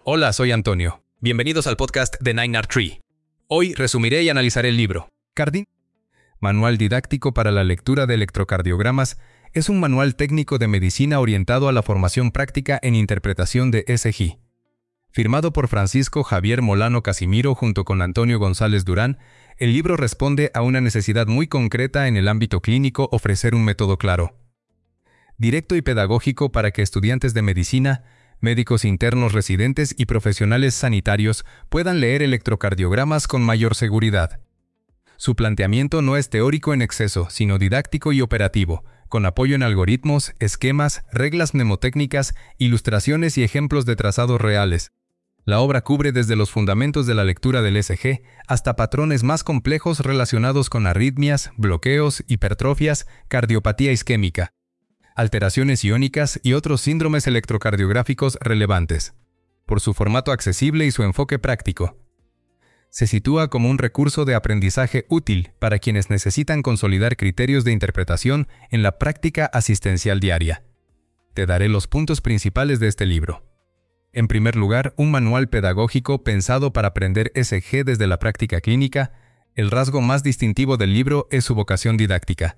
Hola, soy Antonio. Bienvenidos al podcast de 9R3. Hoy resumiré y analizaré el libro Cardi, Manual didáctico para la lectura de electrocardiogramas. Es un manual técnico de medicina orientado a la formación práctica en interpretación de ECG. Firmado por Francisco Javier Molano Casimiro junto con Antonio González Durán, el libro responde a una necesidad muy concreta en el ámbito clínico: ofrecer un método claro, directo y pedagógico para que estudiantes de medicina, médicos internos residentes y profesionales sanitarios puedan leer electrocardiogramas con mayor seguridad. Su planteamiento no es teórico en exceso, sino didáctico y operativo, con apoyo en algoritmos, esquemas, reglas mnemotécnicas, ilustraciones y ejemplos de trazados reales. La obra cubre desde los fundamentos de la lectura del ECG hasta patrones más complejos relacionados con arritmias, bloqueos, hipertrofias, cardiopatía isquémica, alteraciones iónicas y otros síndromes electrocardiográficos relevantes. Por su formato accesible y su enfoque práctico, se sitúa como un recurso de aprendizaje útil para quienes necesitan consolidar criterios de interpretación en la práctica asistencial diaria. Te daré los puntos principales de este libro. En primer lugar, un manual pedagógico pensado para aprender ECG desde la práctica clínica. El rasgo más distintivo del libro es su vocación didáctica.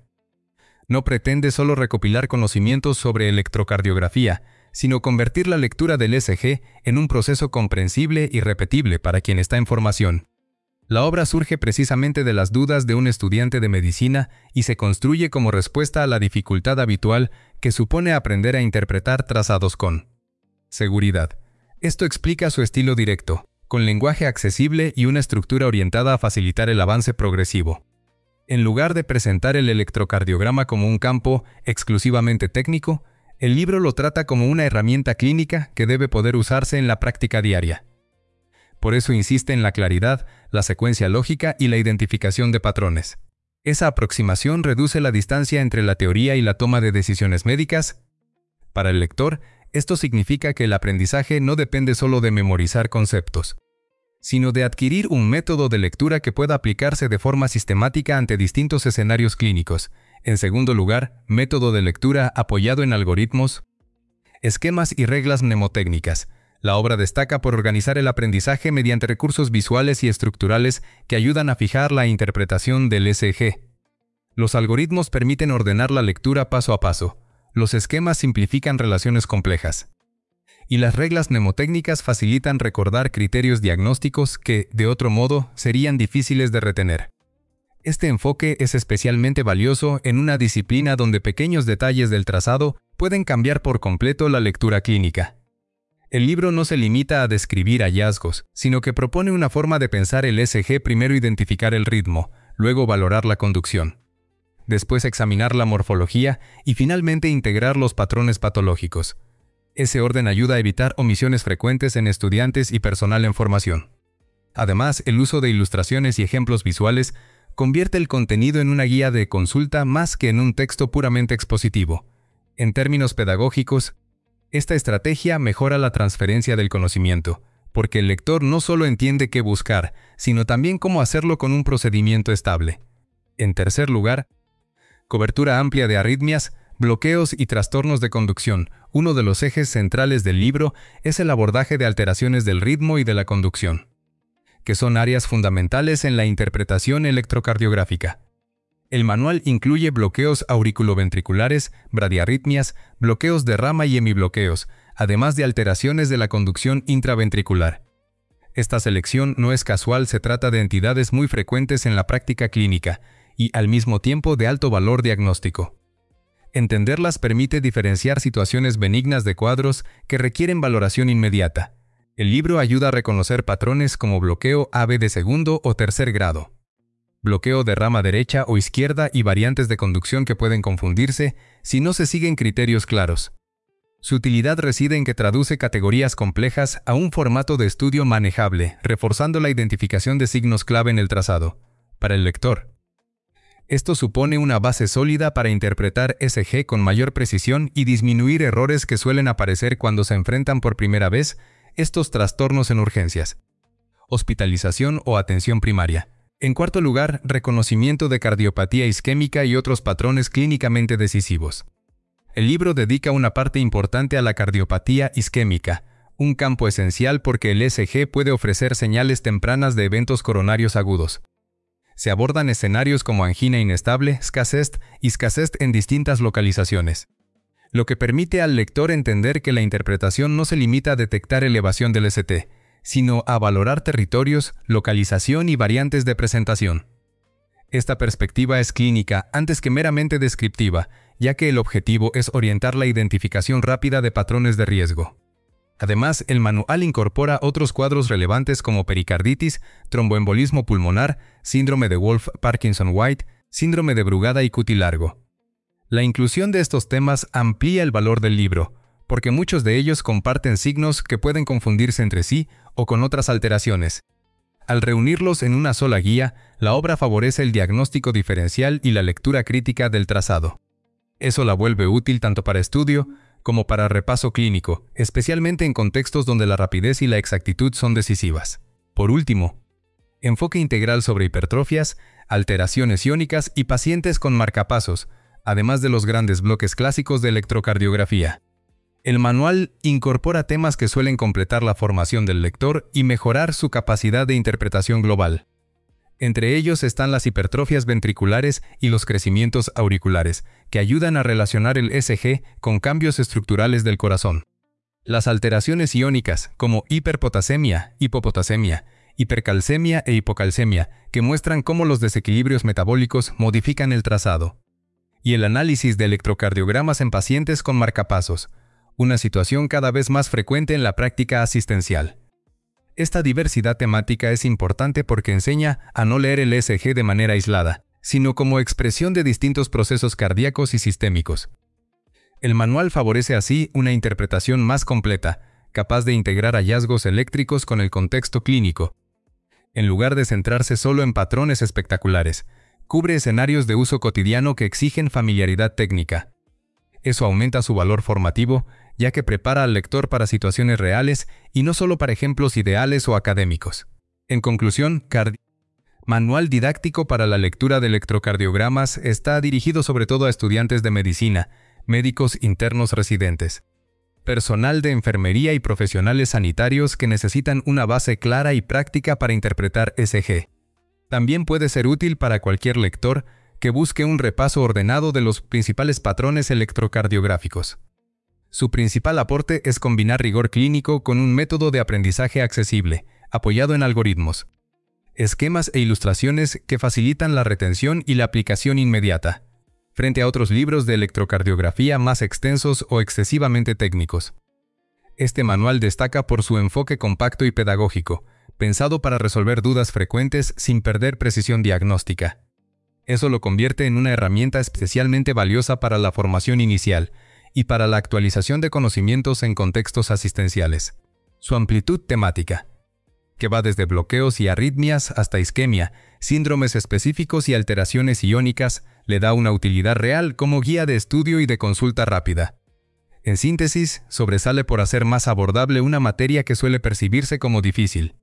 No pretende solo recopilar conocimientos sobre electrocardiografía, sino convertir la lectura del ECG en un proceso comprensible y repetible para quien está en formación. La obra surge precisamente de las dudas de un estudiante de medicina y se construye como respuesta a la dificultad habitual que supone aprender a interpretar trazados con seguridad. Esto explica su estilo directo, con lenguaje accesible y una estructura orientada a facilitar el avance progresivo. En lugar de presentar el electrocardiograma como un campo exclusivamente técnico, el libro lo trata como una herramienta clínica que debe poder usarse en la práctica diaria. Por eso insiste en la claridad, la secuencia lógica y la identificación de patrones. Esa aproximación reduce la distancia entre la teoría y la toma de decisiones médicas. Para el lector, esto significa que el aprendizaje no depende solo de memorizar conceptos, sino de adquirir un método de lectura que pueda aplicarse de forma sistemática ante distintos escenarios clínicos. En segundo lugar, método de lectura apoyado en algoritmos, esquemas y reglas mnemotécnicas. La obra destaca por organizar el aprendizaje mediante recursos visuales y estructurales que ayudan a fijar la interpretación del ECG. Los algoritmos permiten ordenar la lectura paso a paso. Los esquemas simplifican relaciones complejas. Y las reglas mnemotécnicas facilitan recordar criterios diagnósticos que, de otro modo, serían difíciles de retener. Este enfoque es especialmente valioso en una disciplina donde pequeños detalles del trazado pueden cambiar por completo la lectura clínica. El libro no se limita a describir hallazgos, sino que propone una forma de pensar el ECG: primero identificar el ritmo, luego valorar la conducción, después examinar la morfología y finalmente integrar los patrones patológicos. Ese orden ayuda a evitar omisiones frecuentes en estudiantes y personal en formación. Además, el uso de ilustraciones y ejemplos visuales convierte el contenido en una guía de consulta más que en un texto puramente expositivo. En términos pedagógicos, esta estrategia mejora la transferencia del conocimiento, porque el lector no solo entiende qué buscar, sino también cómo hacerlo con un procedimiento estable. En tercer lugar, cobertura amplia de arritmias, bloqueos y trastornos de conducción. Uno de los ejes centrales del libro es el abordaje de alteraciones del ritmo y de la conducción, que son áreas fundamentales en la interpretación electrocardiográfica. El manual incluye bloqueos auriculoventriculares, bradiarritmias, bloqueos de rama y hemibloqueos, además de alteraciones de la conducción intraventricular. Esta selección no es casual, se trata de entidades muy frecuentes en la práctica clínica y, al mismo tiempo, de alto valor diagnóstico. Entenderlas permite diferenciar situaciones benignas de cuadros que requieren valoración inmediata. El libro ayuda a reconocer patrones como bloqueo AB de segundo o tercer grado, bloqueo de rama derecha o izquierda y variantes de conducción que pueden confundirse si no se siguen criterios claros. Su utilidad reside en que traduce categorías complejas a un formato de estudio manejable, reforzando la identificación de signos clave en el trazado. Para el lector, esto supone una base sólida para interpretar ECG con mayor precisión y disminuir errores que suelen aparecer cuando se enfrentan por primera vez estos trastornos en urgencias, hospitalización o atención primaria. En cuarto lugar, reconocimiento de cardiopatía isquémica y otros patrones clínicamente decisivos. El libro dedica una parte importante a la cardiopatía isquémica, un campo esencial porque el ECG puede ofrecer señales tempranas de eventos coronarios agudos. Se abordan escenarios como angina inestable, SCASEST y SCASEST en distintas localizaciones, lo que permite al lector entender que la interpretación no se limita a detectar elevación del ST, sino a valorar territorios, localización y variantes de presentación. Esta perspectiva es clínica antes que meramente descriptiva, ya que el objetivo es orientar la identificación rápida de patrones de riesgo. Además, el manual incorpora otros cuadros relevantes como pericarditis, tromboembolismo pulmonar, síndrome de Wolff-Parkinson-White, síndrome de Brugada y cutilargo. La inclusión de estos temas amplía el valor del libro, porque muchos de ellos comparten signos que pueden confundirse entre sí o con otras alteraciones. Al reunirlos en una sola guía, la obra favorece el diagnóstico diferencial y la lectura crítica del trazado. Eso la vuelve útil tanto para estudio como para repaso clínico, especialmente en contextos donde la rapidez y la exactitud son decisivas. Por último, enfoque integral sobre hipertrofias, alteraciones iónicas y pacientes con marcapasos, además de los grandes bloques clásicos de electrocardiografía. El manual incorpora temas que suelen completar la formación del lector y mejorar su capacidad de interpretación global. Entre ellos están las hipertrofias ventriculares y los crecimientos auriculares, que ayudan a relacionar el ECG con cambios estructurales del corazón. Las alteraciones iónicas, como hiperpotasemia, hipopotasemia, hipercalcemia e hipocalcemia, que muestran cómo los desequilibrios metabólicos modifican el trazado. Y el análisis de electrocardiogramas en pacientes con marcapasos, una situación cada vez más frecuente en la práctica asistencial. Esta diversidad temática es importante porque enseña a no leer el ECG de manera aislada, sino como expresión de distintos procesos cardíacos y sistémicos. El manual favorece así una interpretación más completa, capaz de integrar hallazgos eléctricos con el contexto clínico. En lugar de centrarse solo en patrones espectaculares, cubre escenarios de uso cotidiano que exigen familiaridad técnica. Eso aumenta su valor formativo, ya que prepara al lector para situaciones reales y no solo para ejemplos ideales o académicos. En conclusión, Manual didáctico para la lectura de electrocardiogramas está dirigido sobre todo a estudiantes de medicina, médicos internos residentes, personal de enfermería y profesionales sanitarios que necesitan una base clara y práctica para interpretar ECG. También puede ser útil para cualquier lector que busque un repaso ordenado de los principales patrones electrocardiográficos. Su principal aporte es combinar rigor clínico con un método de aprendizaje accesible, apoyado en algoritmos, esquemas e ilustraciones que facilitan la retención y la aplicación inmediata, frente a otros libros de electrocardiografía más extensos o excesivamente técnicos. Este manual destaca por su enfoque compacto y pedagógico, pensado para resolver dudas frecuentes sin perder precisión diagnóstica. Eso lo convierte en una herramienta especialmente valiosa para la formación inicial y para la actualización de conocimientos en contextos asistenciales. Su amplitud temática, que va desde bloqueos y arritmias hasta isquemia, síndromes específicos y alteraciones iónicas, le da una utilidad real como guía de estudio y de consulta rápida. En síntesis, sobresale por hacer más abordable una materia que suele percibirse como difícil.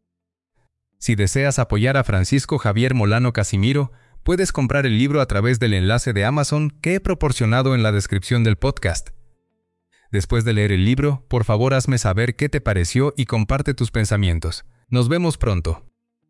Si deseas apoyar a Francisco Javier Molano Casimiro, puedes comprar el libro a través del enlace de Amazon que he proporcionado en la descripción del podcast. Después de leer el libro, por favor hazme saber qué te pareció y comparte tus pensamientos. Nos vemos pronto.